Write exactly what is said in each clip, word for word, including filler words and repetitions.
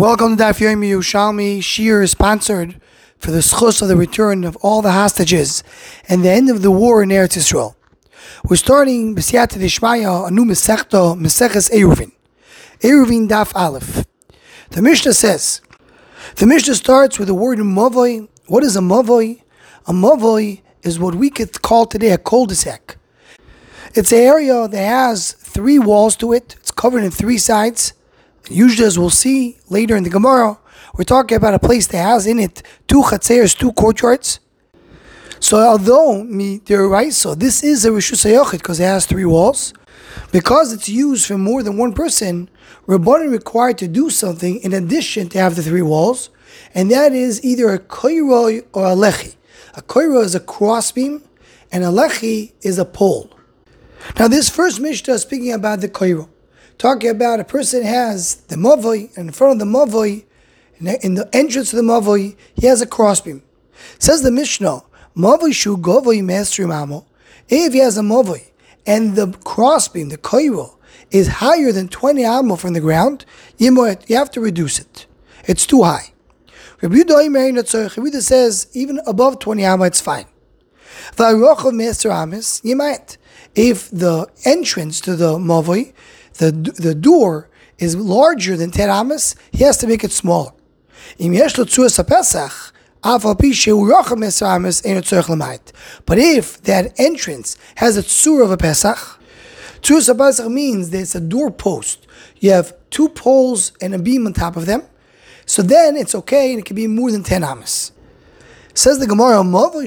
Welcome to Daf Yomi Yerushalmi. Shir is sponsored for the schus of the return of all the hostages and the end of the war in Eretz Yisrael. We're starting B'siyata Dishmaya, a new Mesechta, Meseches Eruvin. Eruvin Daf Aleph. The Mishnah says, the Mishnah starts with the word Mavoi. What is a Mavoi? A Mavoi is what we could call today a cul-de-sac. It's an area that has three walls to it. It's covered in three sides. Usually, as we'll see later in the Gemara, we're talking about a place that has in it two chatzeres, two courtyards. So although so this is a Rishus HaYachid because it has three walls, because it's used for more than one person, Rabbanan required to do something in addition to have the three walls, and that is either a koiro or a lechi. A koiro is a crossbeam, and a lechi is a pole. Now this first Mishnah is speaking about the koiro. Talking about a person has the mavoi, and in front of the mavoi, in the entrance to the mavoi, he has a crossbeam. Says the Mishnah, mavoi shu govoi me'esrim amo. If he has a mavoi, and the crossbeam, the koiro, is higher than twenty amo from the ground, you have to reduce it. It's too high. Rabbi Yehuda says, even above twenty amo, it's fine. You might. If the entrance to the mavoi, The, the door is larger than ten amas, he has to make it smaller. But if that entrance has a tzur of a Pesach, tzur of Pesach means that it's a door post. You have two poles and a beam on top of them, so then it's okay and it can be more than ten amas. Says the Gemara,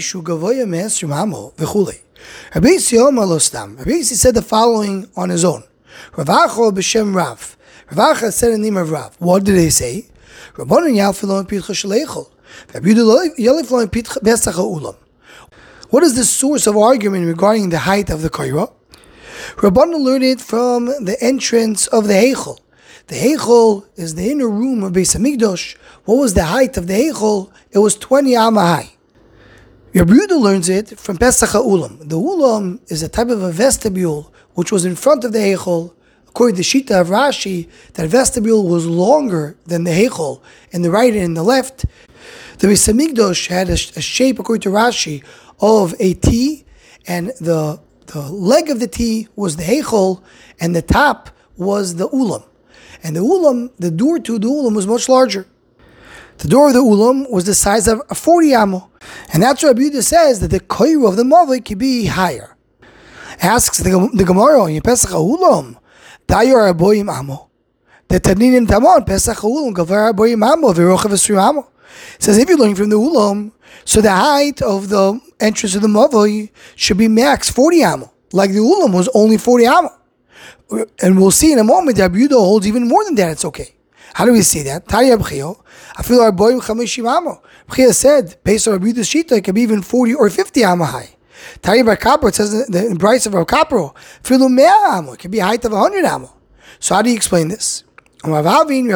Rabbi Yossi said the following on his own. Ravacha b'shem Rav. Ravacha said in the name of Rav. What did they say? Rabbanan yalfilon pitcha shleichol. Yalfilon pitcha besach ha'ulam. What is the source of argument regarding the height of the koira? Rabbanan learned it from the entrance of the heichol. The heichol is the inner room of Beis Hamikdash. What was the height of the heichol? It was twenty amma high. Rabbi Yehuda learns it from Pesach ha'ulam. The ulam is a type of a vestibule which was in front of the heichol. According to the Shita of Rashi, that vestibule was longer than the heichol in the right and in the left. The Beis Hamikdash had a, a shape, according to Rashi, of a T, and the the leg of the T was the heichol, and the top was the ulam. And the ulam, the door to the ulam was much larger. The door of the ulam was the size of a forty amo, and that's what Rabbi Yehuda says that the koiro of the mavoi could be higher. Asks the, the Gemara in Pesach ha'ulam, Dayor aboyim amo. The Taninim Tamon Pesach ha'ulam gavar aboyim amo v'rochav esrim amo. Says if you're learning from the ulam, so the height of the entrance of the mavoi should be max forty amo, like the ulam was only forty amo. And we'll see in a moment that Rabbi Yehuda holds even more than that. It's okay. How do we see that? Tanya B'chio, I feel our boyim chamishim amo. B'chio said based on Rabbi Yehuda's shita, it can be even forty or fifty amo high. Tari Bar Kapro, it says in the price of Bar Kapro, Filu Mea Amo, it can be a height of one hundred Amo. So how do you explain this? So it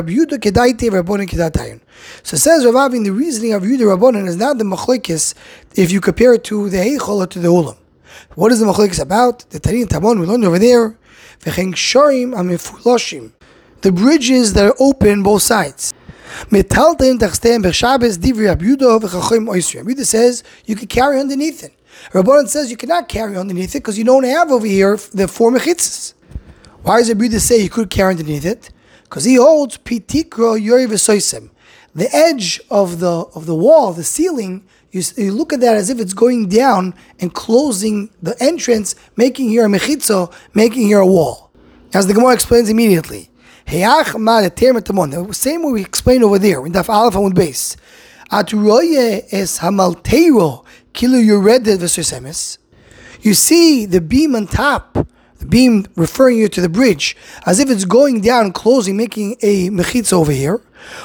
says Ravavin, the reasoning of Yehuda Rabbanan is not the machlekes if you compare it to the heichol or to the ulam. What is the machlekes about? The Tanin Tamon we learned over there, the bridges that are open both sides. Yehuda says you can carry underneath it. Rabbanan says you cannot carry underneath it because you don't have over here the four mechitzas. Why does Rabbi say you could carry underneath it? Because he holds pitikro yori v'soisem. The edge of the of the wall, the ceiling, you, you look at that as if it's going down and closing the entrance, making here a mechitzo, making here a wall. As the Gemara explains immediately. The same way we explained over there in Daf Aleph Amud Beis. Aturoye es hamalteiro. You see the beam on top, the beam referring you to the bridge, as if it's going down, closing, making a mechitza over here.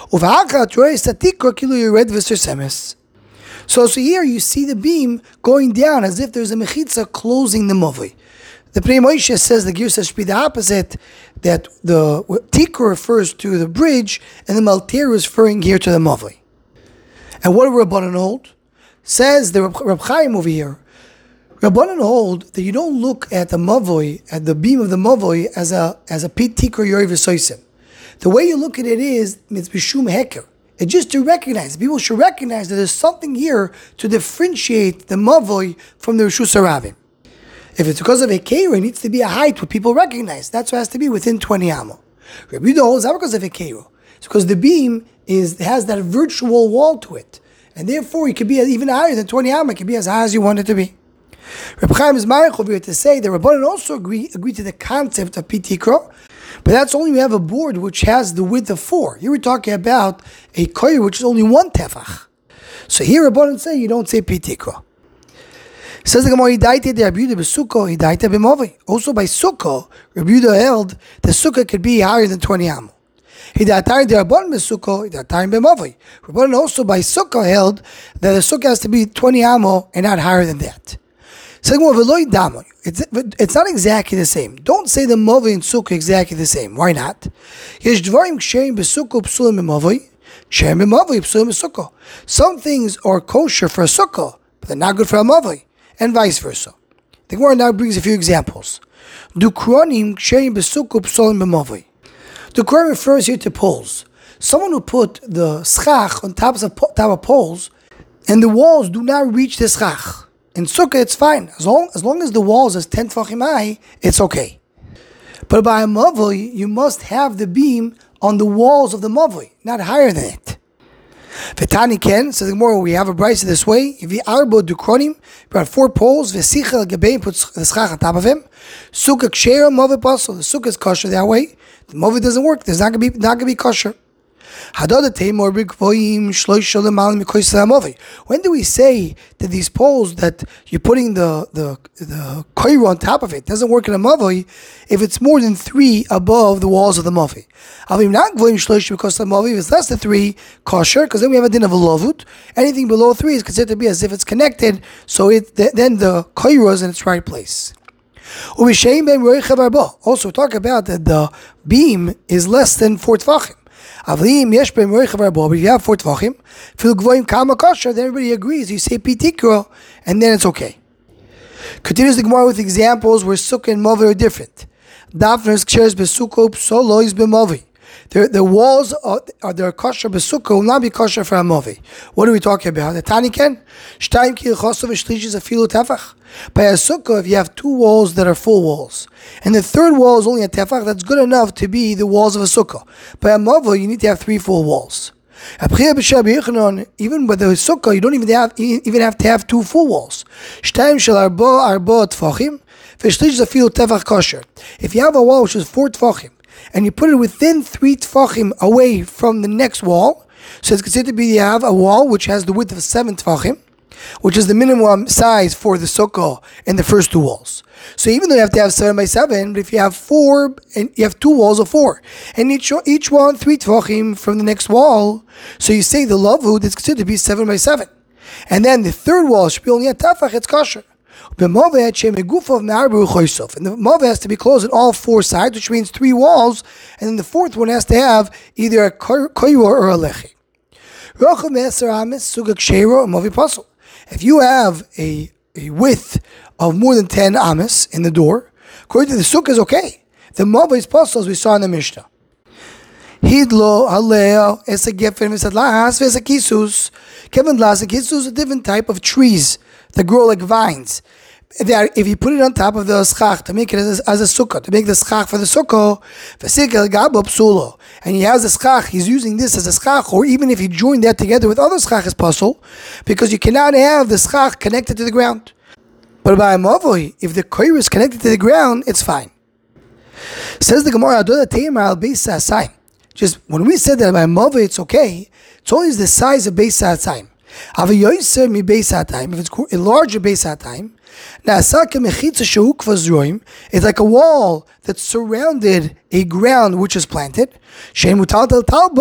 So, so here you see the beam going down as if there's a mechitza closing the mavoi. The Pnei Moshe says the Girsa should be the opposite, that the tikra refers to the bridge and the maltir is referring here to the mavoi. And what do Rabbanan hold? Says the Reb Chaim over here, Rabbanan hold that you don't look at the mavoi, at the beam of the mavoi, as a as a pit tikra yori v'soisim. The way you look at it is, it's b'shum heker. It's just to recognize, people should recognize that there's something here to differentiate the mavoi from the Rishus Harabim. If it's because of a keira, it needs to be a height where people recognize. That's what it has to be within twenty amo. Rabbi Yehuda holds not because of a keira. It's because the beam is has that virtual wall to it. And therefore, it could be even higher than twenty amo. It could be as high as you want it to be. Reb Chaim is marich over here to say that Rabbanan also agree, agree to the concept of pitikro, but that's only when you have a board which has the width of four. Here we're talking about a koyer which is only one tefach. So here Rabbanan say you don't say pitikro. Says the Gemara, Hidaita de Rabbi Yehuda b'sukkah, Hidaita b'movei. Also by sukkah, Rabbi Yehuda held the sukkah could be higher than twenty amo. Hidaita de Rabbanan b'sukkah, Hidaita b'movei. Rabbanan also by sukkah held that the sukkah has to be twenty amo and not higher than that. So it's, it's not exactly the same. Don't say the movei and sukkah exactly the same. Why not? Some things are kosher for a sukkah, but they're not good for a movei, and vice versa. The Gemara now brings a few examples. Dukronim ksherim b'sukkah psulim b'movei. Dukronim refers here to poles. Someone who put the schach on top of, top of poles, and the walls do not reach the schach. In sukkah, it's fine. As long, as long as the walls is ten tefachim high, it's okay. But by a mavoi, you must have the beam on the walls of the mavoi, not higher than it. V'tani ken, says the Gemara, we have a brisa this way. If you arbo dukronim, you have four poles, v'sicha l'gabein, put the schach on top of him. Sukkah kshera, mavoi pasol. The sukkah is kosher that way. The mavoi doesn't work. There's not going to be not going to be kosher. When do we say that these poles that you're putting the the the koira on top of it doesn't work in a mavoi if it's more than three above the walls of the mavoi? Because the mavoi is less than three, kosher, because then we have a din of a lavut. Anything below three is considered to be as if it's connected, so it th- then the koira is in its right place. Also, talk about that the beam is less than four tefachim. But if you have four tvachim, feel gvoim kama kosher, then everybody agrees. You say pitikro, and then it's okay. Continues the Gemara with examples where sukkah and mavoi are different. Dafners ksheres besukkah psolois b'mavoi. The walls are, are they're kosher besukkah will not be kosher for a mavoi. What are we talking about? The Taniken shtayim ki chosov v'shlish is a filu tefach. By a sukkah, if you have two walls that are full walls, and the third wall is only a tefach, that's good enough to be the walls of a sukkah. By a mavoi, you need to have three full walls. Even with the sukkah, you don't even have even have to have two full walls. If you have a wall which is four tefachim, and you put it within three tefachim away from the next wall, so it's considered to be you have a wall which has the width of seven tefachim, which is the minimum size for the sukkah in the first two walls. So even though you have to have seven by seven, but if you have four, and you have two walls of four, and each each one three tvachim from the next wall, so you say the lavud is considered to be seven by seven, and then the third wall should be only a tefach, it's kosher. And the mavoi has to be closed on all four sides, which means three walls, and then the fourth one has to have either a koyor or a lechi. If you have a, a width of more than ten amas in the door, according to the sukkah is okay. The mavoi is possible, as we saw in the Mishnah. Hidlo aleo es a gefen v'sadlahas v'es a kisus. Kevin las a kisus is a different type of trees that grow like vines. Are, if you put it on top of the schach to make it as, as a sukkah, to make the schach for the sukkah, and he has the schach, he's using this as a schach, or even if you join that together with other schach is possible, because you cannot have the schach connected to the ground. But by a mavoi, if the koyer is connected to the ground, it's fine. Says the Gemara, just when we said that by a mavoi it's okay, it's always the size of Beis HaTzaim. If it's a larger Beis HaTzaim, it's like a wall that surrounded a ground which is planted. You can carry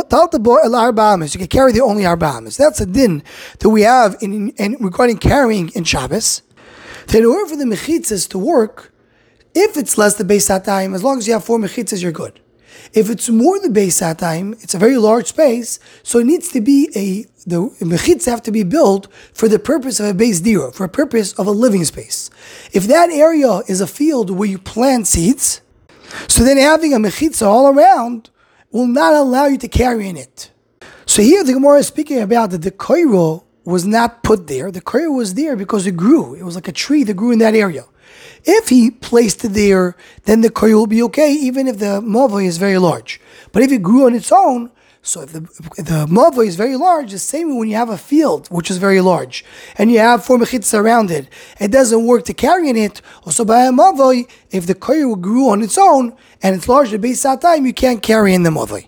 the only arba amas. That's a din that we have in, in regarding carrying in Shabbos. That in order for the mechitzas to work, if it's less than Beis HaTzaim, as long as you have four mechitzas, you're good. If it's more than Beis HaTzaim, it's a very large space, so it needs to be a, the mechitzas have to be built for the purpose of a beis dira, for a purpose of a living space. If that area is a field where you plant seeds, so then having a mechitzah all around will not allow you to carry in it. So here the Gemara is speaking about that the koiro was not put there. The koiro was there because it grew. It was like a tree that grew in that area. If he placed it there, then the koiro will be okay, even if the mavoi is very large. But if it grew on its own, so if the, if the mavoi is very large, the same when you have a field which is very large, and you have four mechitzas around it, it doesn't work to carry in it. Also by a mavoi, if the koiro grew on its own, and it's large, the base time, you can't carry in the mavoi.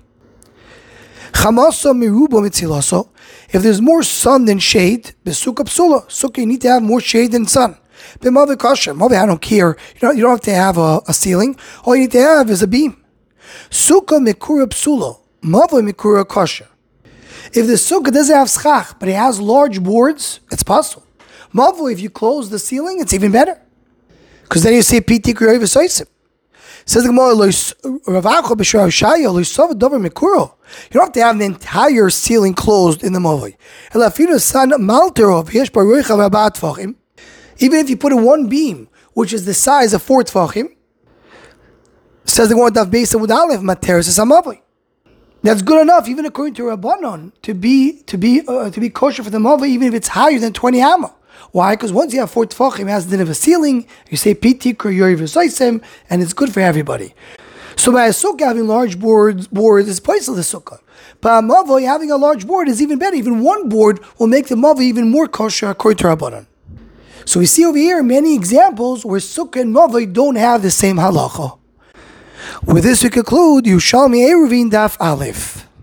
If there's more sun than shade, besukah psula. Sukkah, you need to have more shade than sun. B'mavoi kasher. Mavoi, I don't care. You don't, you don't have to have a, a ceiling. All you need to have is a beam. Sukkah mikura psula. Mavoi mikura kasher. If the sukkah doesn't have schach, but it has large boards, it's possible. Mavoi, if you close the ceiling, it's even better. Because then you say piti kriyoy v'soisim. Says the Gemara, you don't have to have the entire ceiling closed in the mavoi. Even if you put in one beam, which is the size of four tfachim, says the Gemara, that's good enough, even according to Rabbanon, to be to be uh, to be kosher for the mavoi, even if it's higher than twenty amma. Why? Because once you have four tefachim, it has the din of a ceiling. You say piti kriyoy v'soisim, and it's good for everybody. So by a sukkah having large boards, boards is place of the sukkah. But a mavoi having a large board is even better. Even one board will make the mavoi even more kosher according to Rabbanon. So we see over here many examples where sukkah and mavoi don't have the same halacha. With this we conclude Yerushalmi Eruvin Daf Aleph.